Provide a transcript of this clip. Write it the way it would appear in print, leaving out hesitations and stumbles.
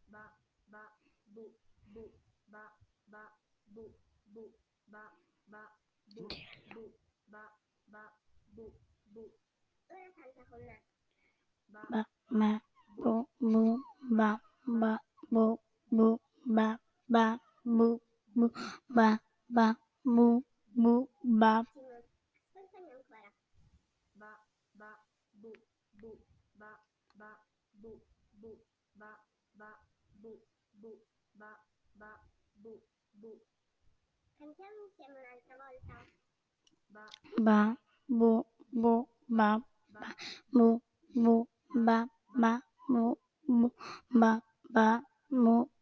ba ba bu bu ba ba bu bu ba ba bu bu ba ba bu bu. Ora canta con me. Ba ba bu bu ba ba bu bu ba ba bu bu ba ba bu bu ba. Ascoltami ancora. Ba ba bu bu ba ba bu bu ba ba bu bu ba ba bu bu. Cantiamo insieme un'altra volta. Ba Ba bu bu ba ba bu bu ba ba bu bu ba ba bu